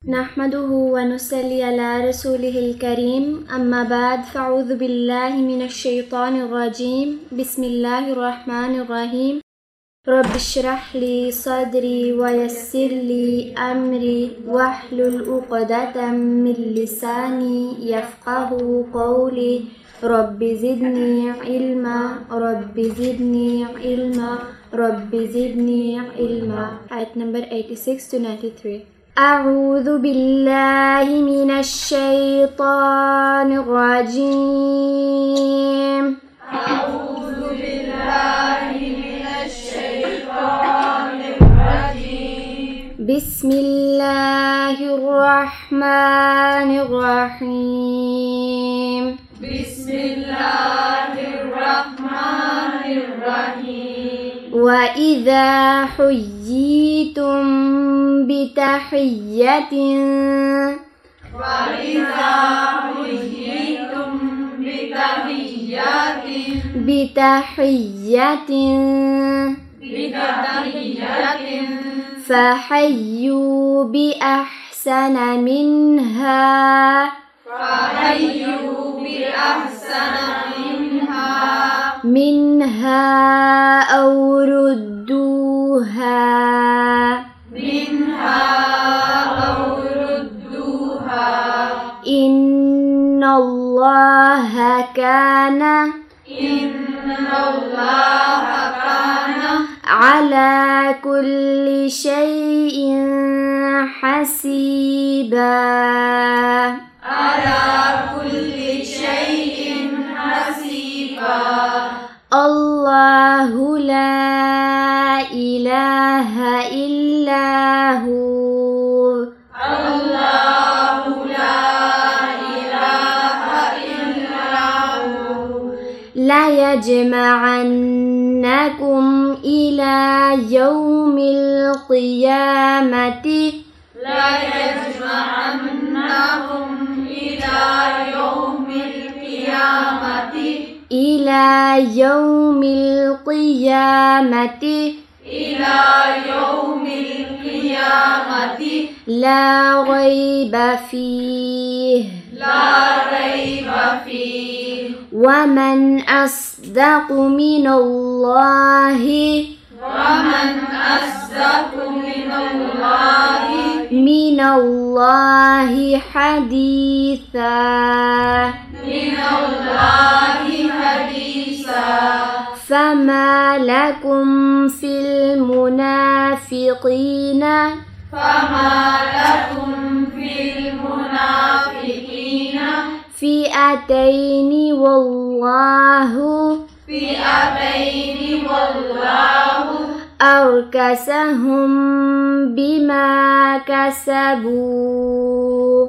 نحمده ونصلي على رسوله الكريم أما بعد فأعوذ بالله من الشيطان الرجيم بسم الله الرحمن الرحيم رب اشرح لي صدري ويسر لي أمري واحلل عقدة من لساني يفقه قولي رب زدني علما رب زدني علما رب زدني علما. Ayat number 86 to 93. أعوذ بالله من الشيطان الرجيم. أعوذ بالله من الشيطان الرجيم. بسم الله الرحمن الرحيم. بسم الله الرحمن الرحيم. وإذا حييتم بتحية فحيوا بأحسن منها أو ردوها إن الله كان على كل شيء حسيبا. الله لا إله إلا هو لا يجمعنكم إلى يوم القيامة لا ريب فيه ومن أصدق من الله حديثا. فما لكم في المنافقين فئتين والله أركسهم بما كسبوا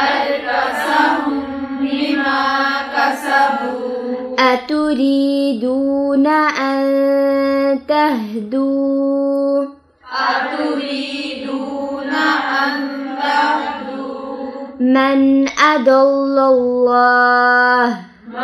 أتريدون أن تهدوا من أضل الله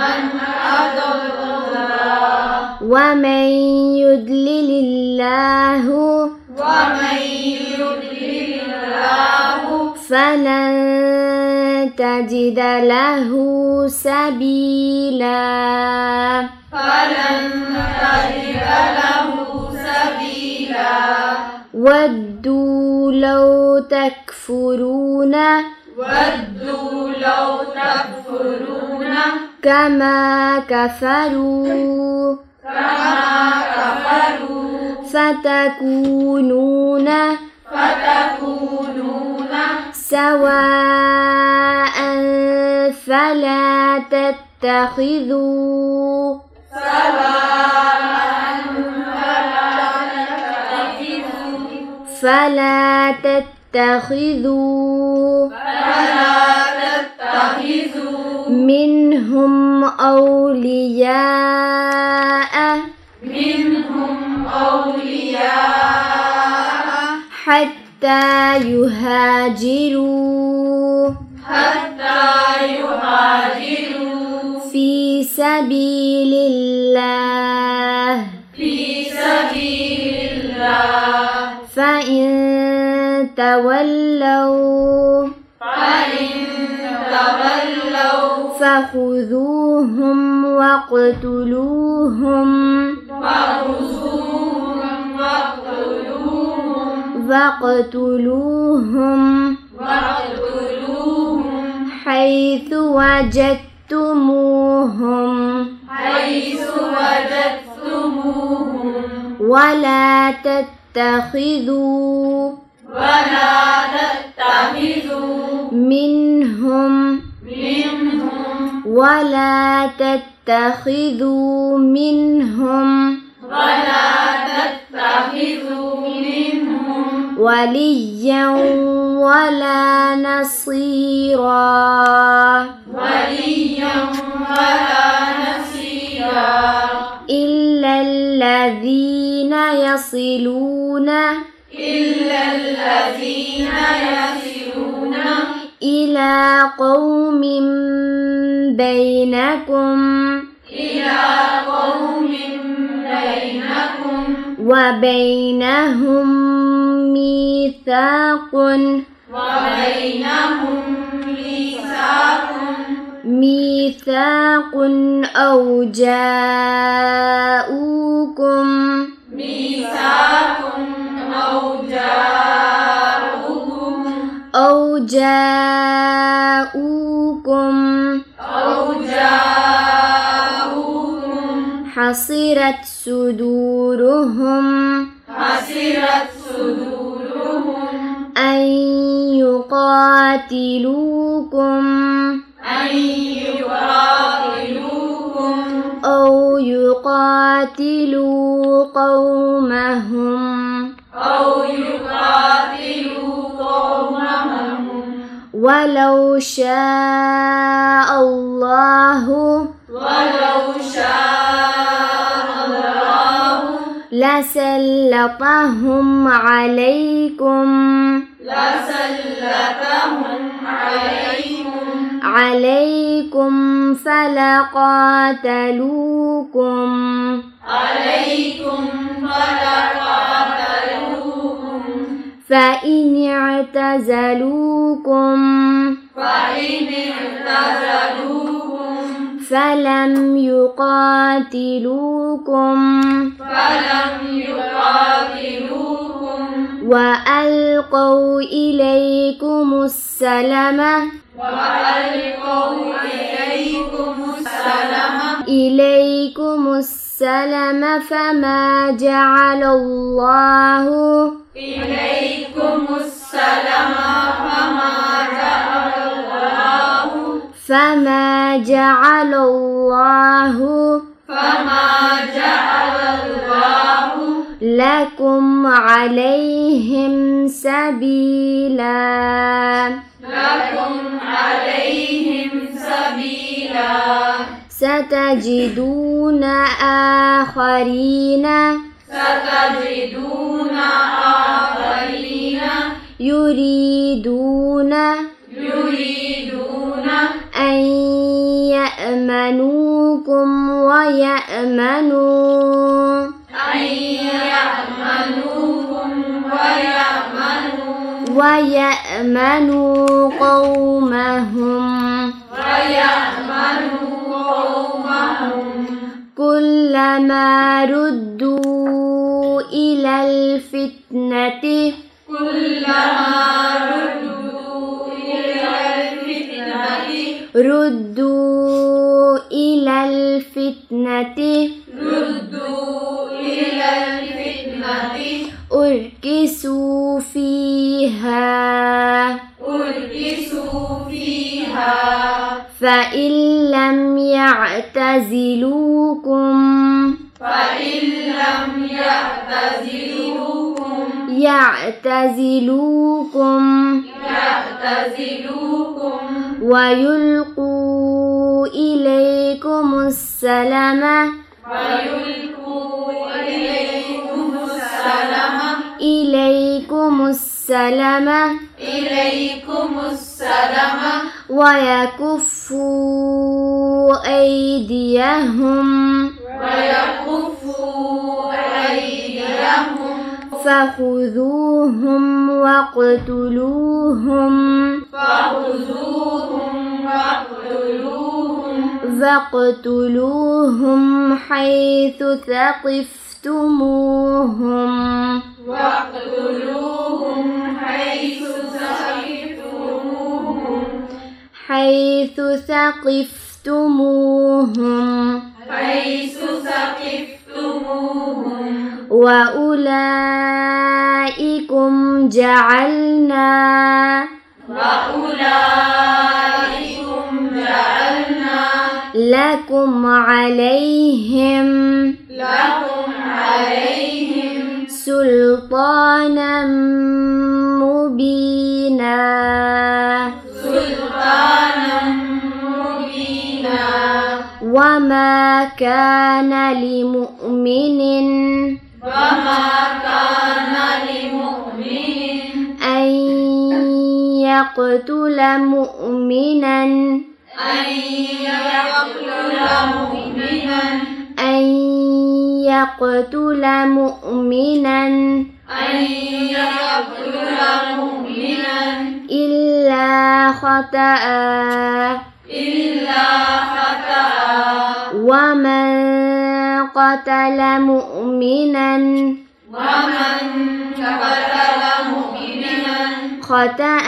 ومن يضلل الله فلن تجد له سبيلا. ودوا لو تكفرون كما كفروا فتكونون سواء فلا تتخذوا منهم أولياء حتى يهاجروا في سبيل الله فإن تولوا فخذوهم واقتلوهم حيث وجدتموهم ولا تتخذوا منهم وليا ولا نصيرا إلا الذين يصلون إلى قوم بينكم وبينهم ميثاق أو جاءوكم حصرت صدورهم أن يقاتلوكم أو يقاتلوا قومهم ولو شاء الله لسلطهم عليكم فلقاتلوكم فإن اعتزلوكم فلم يقاتلوكم وألقوا إليكم السلم فما جعل الله لكم عليهم سبيلا ستجدون آخرين يريدون أن يأمنوكم ويأمنوا قومهم كلما ردوا إلى الفتنة أركسوا فيها فإن لم يعتزلوكم ويلقوا إليكم السلم ويكفوا أيديهم فخذوهم واقتلوهم حيث ثقفتموهم وأولئكم جعلنا لكم عليهم سلطانا مبينا وما كان لمؤمن أن يقتل مؤمنا إلا خطأ ومن قتل مؤمنا خطأ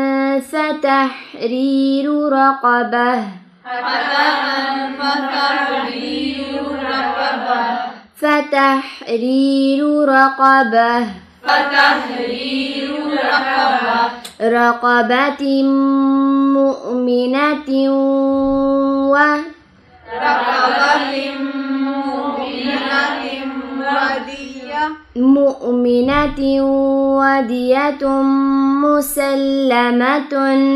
فتحرير رقبة مؤمنة ودية مسلمة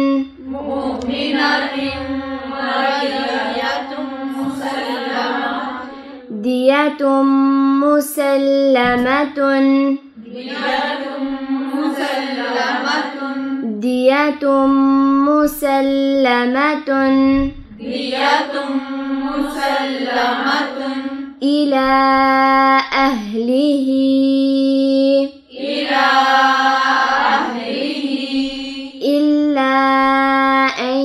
إلى أهله إلا أن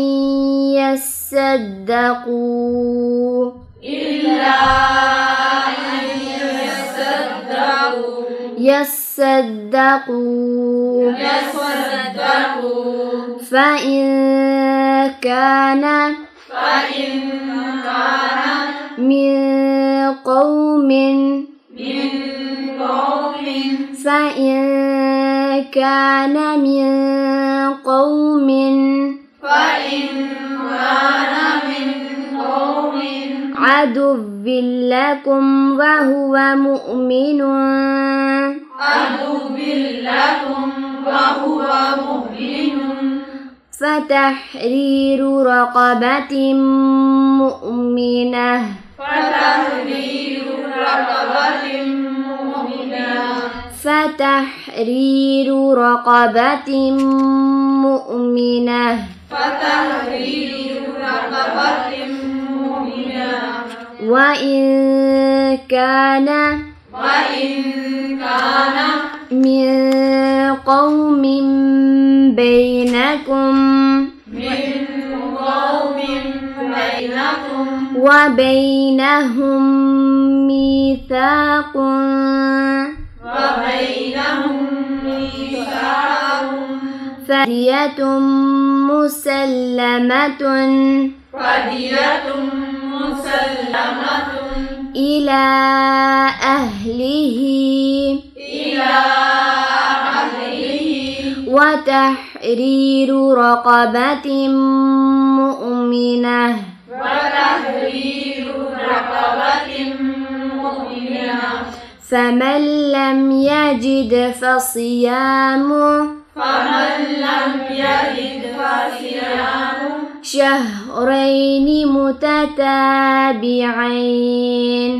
يصدقوا فإن كان من قوم عدو لكم وهو مؤمن فتحرير رقبة مؤمنة وإن كان من قوم بينكم وبينهم ميثاق فدية مسلمة إلى أهله وتحرير رقبة مؤمنة فمن لم يجد فصيام شهرين متتابعين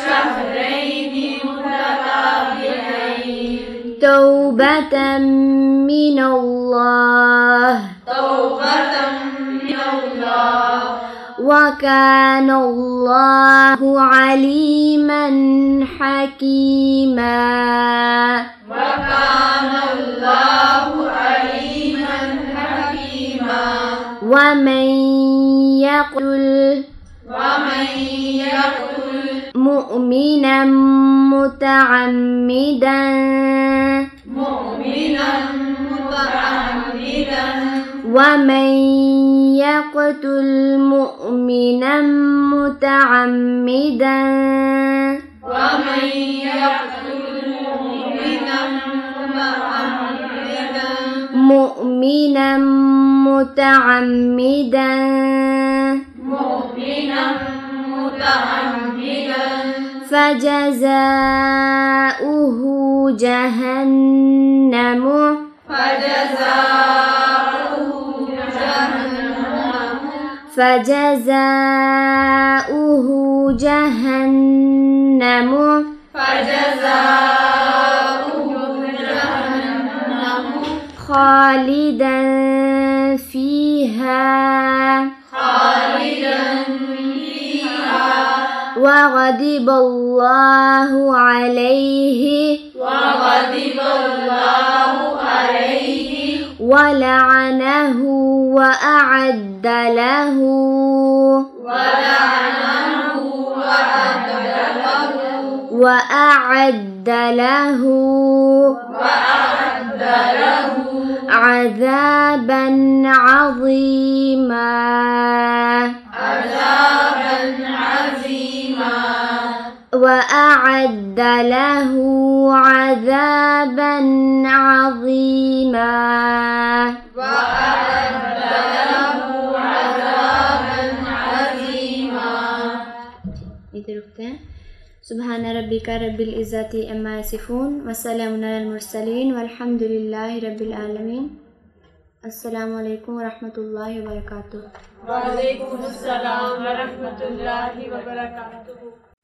توبة من الله وكان وكان الله عليما حكيما وكان الله عليما حكيما ومن يقتل مؤمنا متعمدا ومن يقتل مؤمنا متعمدا فجزاؤه جهنم خالدا فيها وغضب الله عليه ولعنه وأعد له عذابا عظيما وأعد له عذابا عظيما سبحان ربك رب العزة عما يصفون وسلام على المرسلين والحمد لله رب العالمين. السلام عليكم ورحمة الله وبركاته. وعليكم السلام ورحمة الله وبركاته.